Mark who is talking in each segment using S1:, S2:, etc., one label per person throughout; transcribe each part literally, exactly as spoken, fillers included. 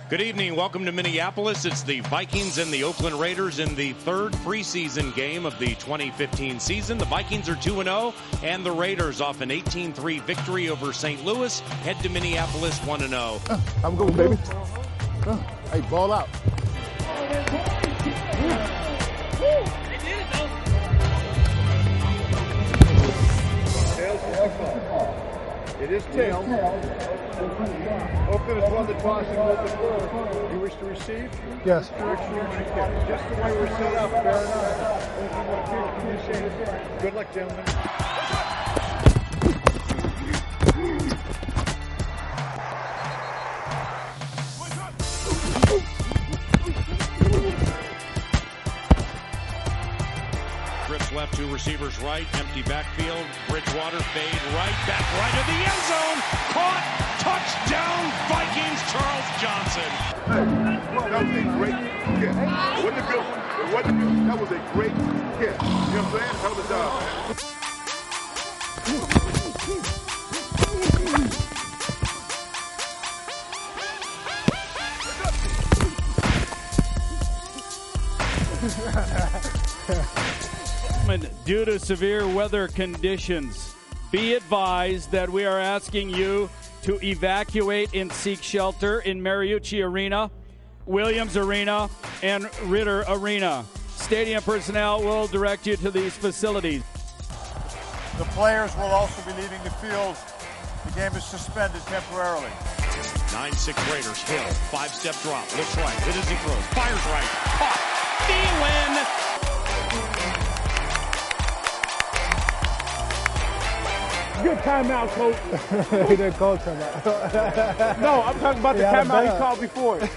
S1: Good evening. Welcome to Minneapolis. It's the Vikings and the Oakland Raiders in the third preseason game of the twenty fifteen season. The Vikings are two and oh, and the Raiders off an eighteen three victory over Saint Louis head to Minneapolis one and oh.
S2: Uh, I'm going, baby. Uh, hey, ball out.
S3: It is tails. Oakland has won the toss and moved the floor. You wish to receive?
S2: Yes.
S3: Just the way we're set up, fair enough. Good luck, gentlemen.
S1: Trips left, two receivers right, empty backfield. Bridgewater fade right, back right of the end zone. Caught, touchdown, Vikings, Charles Johnson.
S4: Hey, that was a great kick. It wasn't a good one. It wasn't good. That was a great kick. You know what I'm saying? Hell of a job, man.
S5: Due to severe weather conditions, be advised that we are asking you to evacuate and seek shelter in Mariucci Arena, Williams Arena, and Ritter Arena. Stadium personnel will direct you to these facilities.
S3: The players will also be leaving the field. The game is suspended temporarily.
S1: nine six Raiders, Hill, five-step drop, looks right, hit as he throws, fires right, caught, Thielen.
S6: Good timeout, coach.
S2: He didn't call timeout.
S6: No, I'm talking about the
S2: Yeah,
S6: timeout he
S2: bad.
S6: called before.
S2: No,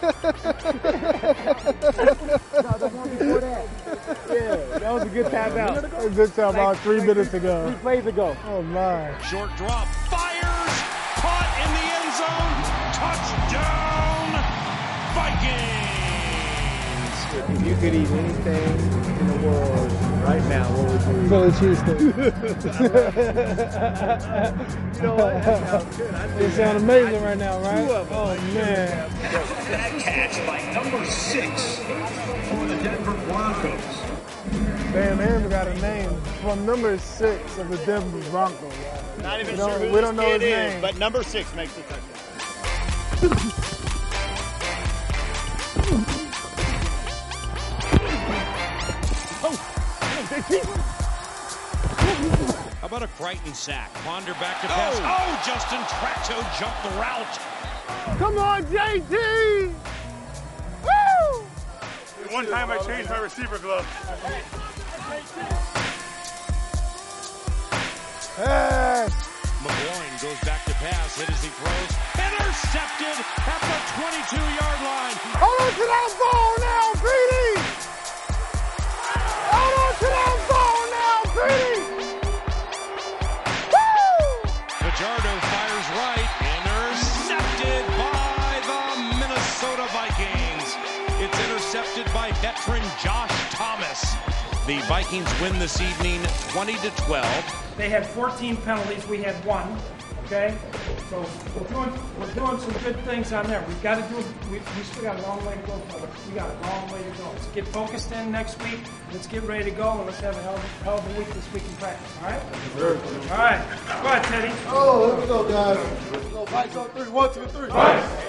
S2: the one before that.
S6: Yeah, that was a good timeout.
S2: A good timeout
S6: Like,
S2: three
S6: like
S2: minutes
S6: three,
S2: ago.
S6: Three plays ago.
S2: Oh, my.
S1: Short drop, fires, caught in the end zone, touchdown, Vikings.
S6: If you could eat anything in the world right now, what would you eat?
S2: Philly cheesesteak.
S6: You know what? That sounds good. I
S2: It sounds amazing right now, right?
S6: Two of them.
S2: Oh, man.
S7: That catch by number six for the Denver Broncos.
S2: Damn, they even got a name from number six of the Denver Broncos.
S8: Not even
S2: We
S8: sure
S2: don't-
S8: who
S2: we
S8: this
S2: don't know
S8: kid
S2: his
S8: is,
S2: name.
S8: but number six makes the touchdown.
S1: How about a Crichton sack? Ponder back to pass. Oh, oh Justin Tratto jumped the route.
S2: Come on, J T! Woo!
S3: One time I changed my receiver glove.
S2: Yes!
S1: McLaurin goes back to pass, hit as he throws. Intercepted at the twenty-two-yard line.
S2: Hold on to that ball now, Greedy! Hold on to that ball now, Greedy! Woo!
S1: Fajardo fires right. Intercepted by the Minnesota Vikings. It's intercepted by veteran Josh Thomas. The Vikings win this evening twenty to twelve.
S9: They had fourteen penalties. We had one. Okay, so we're doing we're doing some good things on there. We've got to do. We, we still got a long way to go, fellas. We got a long way to go. Let's get focused in next week. Let's get ready to go, and let's have a hell of, hell of a week this week in practice. All right. All right. Go ahead, Teddy.
S2: Oh, let's go, guys. Let's go. Vikes on three. One, two, three.
S9: Vikes.